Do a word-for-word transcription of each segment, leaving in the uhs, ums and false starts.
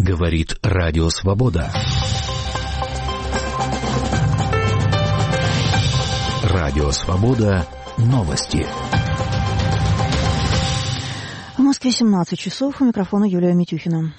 Говорит Радио Свобода. Радио Свобода. Новости. В Москве семнадцать часов. У микрофона Юлия Митюхина.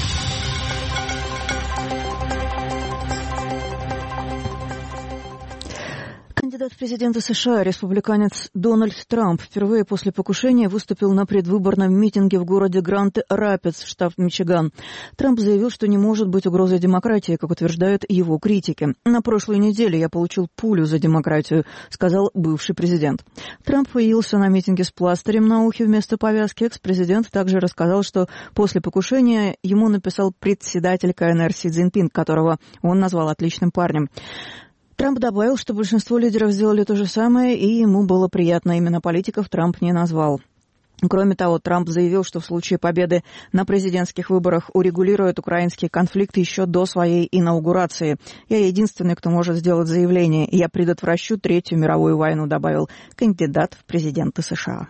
Кандидат в президенты США, республиканец Дональд Трамп, впервые после покушения выступил на предвыборном митинге в городе Гранд-Рапидс, штат Мичиган. Трамп заявил, что не может быть угрозой демократии, как утверждают его критики. «На прошлой неделе я получил пулю за демократию», — сказал бывший президент. Трамп появился на митинге с пластырем на ухе вместо повязки. Экс-президент также рассказал, что после покушения ему написал председатель ка эн эр Си Цзиньпин, которого он назвал отличным парнем. Трамп добавил, что большинство лидеров сделали то же самое, и ему было приятно. Именно политиков Трамп не назвал. Кроме того, Трамп заявил, что в случае победы на президентских выборах урегулирует украинский конфликт еще до своей инаугурации. «Я единственный, кто может сделать заявление. Я предотвращу Третью мировую войну», — добавил кандидат в президенты США.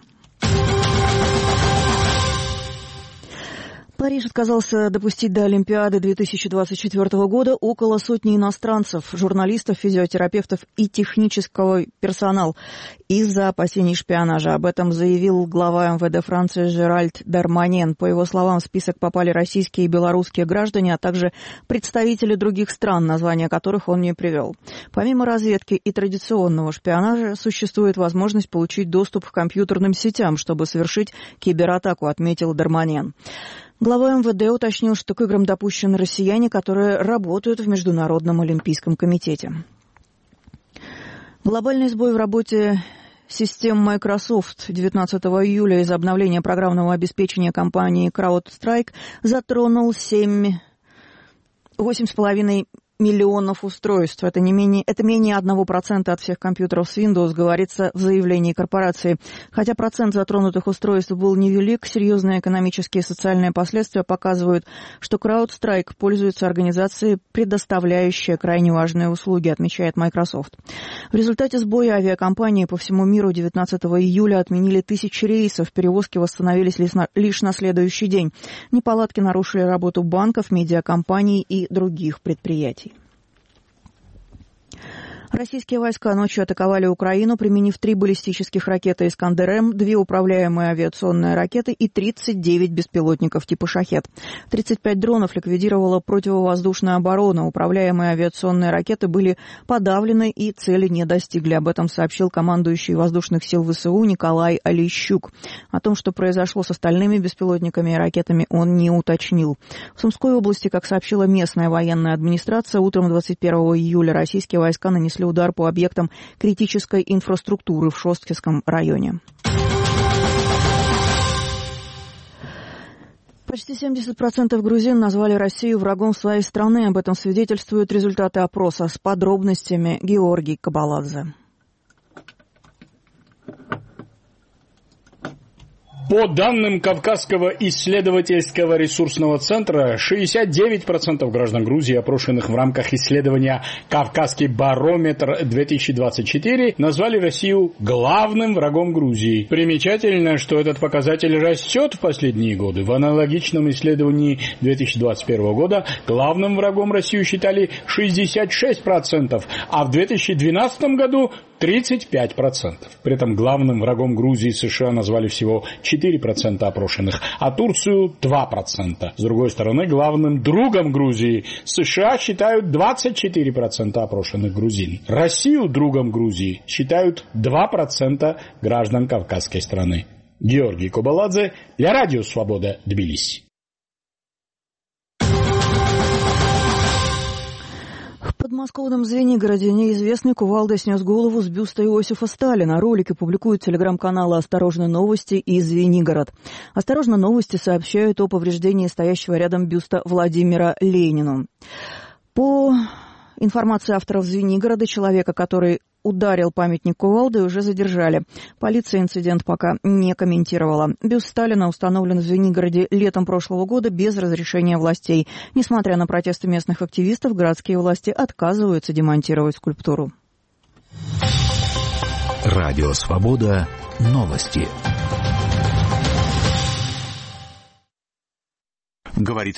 Париж отказался допустить до Олимпиады две тысячи двадцать четвёртого года около сотни иностранцев, журналистов, физиотерапевтов и технического персонала из-за опасений шпионажа. Об этом заявил глава эм вэ дэ Франции Жеральд Дарманьен. По его словам, в список попали российские и белорусские граждане, а также представители других стран, названия которых он не привел. Помимо разведки и традиционного шпионажа, существует возможность получить доступ к компьютерным сетям, чтобы совершить кибератаку, отметил Дарманьен. Глава эм вэ дэ уточнил, что к играм допущены россияне, которые работают в Международном олимпийском комитете. Глобальный сбой в работе систем Microsoft девятнадцатого июля из-за обновления программного обеспечения компании CrowdStrike затронул восемь с половиной миллионов устройств. Это, не менее, это менее одного процента от всех компьютеров с Windows, говорится в заявлении корпорации. Хотя процент затронутых устройств был невелик, серьезные экономические и социальные последствия показывают, что CrowdStrike пользуется организацией, предоставляющей крайне важные услуги, отмечает Microsoft. В результате сбоя авиакомпании по всему миру девятнадцатого июля отменили тысячи рейсов, перевозки восстановились лишь на следующий день. Неполадки нарушили работу банков, медиакомпаний и других предприятий. Российские войска ночью атаковали Украину, применив три баллистических ракеты «Искандер-М», две управляемые авиационные ракеты и тридцать девять беспилотников типа «Шахед». тридцать пять дронов ликвидировала противовоздушная оборона. Управляемые авиационные ракеты были подавлены и цели не достигли. Об этом сообщил командующий воздушных сил вэ эс у Николай Олещук. О том, что произошло с остальными беспилотниками и ракетами, он не уточнил. В Сумской области, как сообщила местная военная администрация, утром двадцать первого июля российские войска нанесли удар по объектам критической инфраструктуры в Шосткинском районе. Почти семьдесят процентов грузин назвали Россию врагом своей страны. Об этом свидетельствуют результаты опроса. С подробностями Георгий Кабаладзе. По данным Кавказского исследовательского ресурсного центра, шестьдесят девять процентов граждан Грузии, опрошенных в рамках исследования «Кавказский барометр-две тысячи двадцать четыре», назвали Россию главным врагом Грузии. Примечательно, что этот показатель растет в последние годы. В аналогичном исследовании две тысячи двадцать первого года главным врагом Россию считали шестьдесят шесть процентов, а в две тысячи двенадцатом году тридцать пять процентов. При этом главным врагом Грузии США назвали всего четыре процента опрошенных, а Турцию два процента. С другой стороны, главным другом Грузии США считают двадцать четыре процента опрошенных грузин. Россию другом Грузии считают два процента граждан Кавказской страны. Георгий Кабаладзе для Радио Свобода, Тбилиси. В подмосковном Звенигороде неизвестный кувалдой снес голову с бюста Иосифа Сталина. Ролики публикуют телеграм-каналы «Осторожно, новости» и «Звенигород». «Осторожно, новости» сообщают о повреждении стоящего рядом бюста Владимира Ленину. По информации авторов «Звенигорода», человека, который ударил памятник кувалдой, уже задержали. Полиция инцидент пока не комментировала. Бюст Сталина установлен в Звенигороде летом прошлого года без разрешения властей. Несмотря на протесты местных активистов, городские власти отказываются демонтировать скульптуру. Радио Свобода. Новости. Говорит